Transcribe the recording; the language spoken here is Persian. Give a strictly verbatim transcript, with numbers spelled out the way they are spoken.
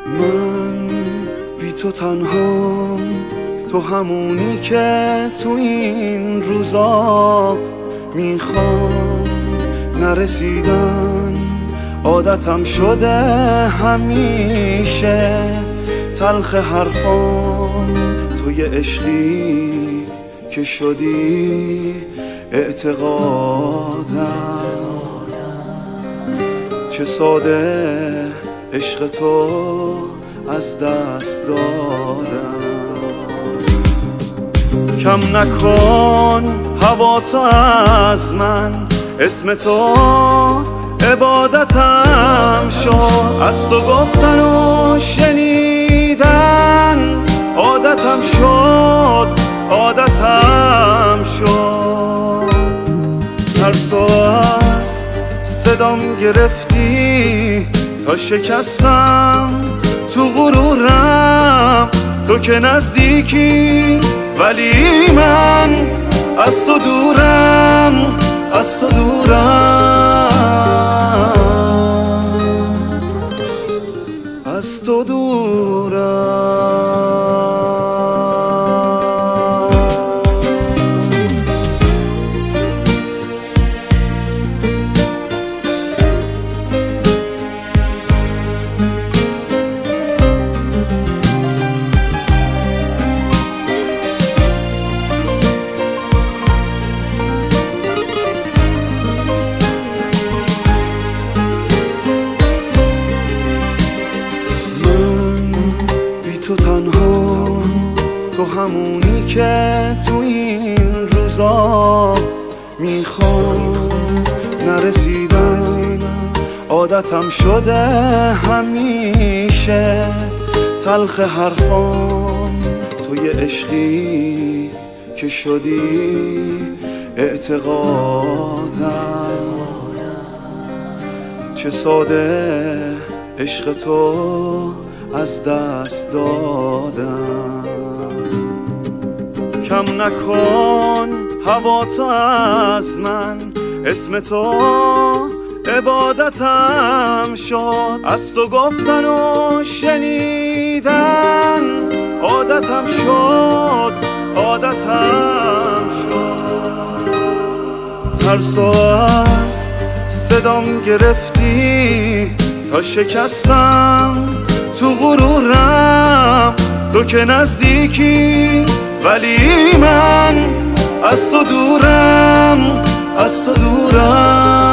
من بی تو تنهام، تو همونی که تو این روزا میخوام. نرسیدن عادتم شده همیشه، تلخ حرفام تو یه عشقی که شدی اعتقادم. چه ساده عشق تو از دست دادم. کم نکن هواتو از من، اسم تو عبادتم شد. از تو گفتن و شنیدن عادتم شد، عادتم شد. ترسو از صدام گرفتی تا شکستم تو غرورم. تو که نزدیکی ولی من از تو دورم، از تو دورم، از تو دورم. تو تنها، تو همونی که تو این روزا میخوام. نرسیدن عادتم شده همیشه، تلخ حرفام تو یه عشقی که شدی اعتقادم. چه ساده عشق تو از دست دادم. کم نکن هواتو از من، اسم تو عبادتم شد. از تو گفتن و شنیدن عادتم شد، عادتم شد. ترسو از صدام گرفتی تا شکستم تو غرورم. تو که نزدیکی ولی من از تو دورم، از تو دورم.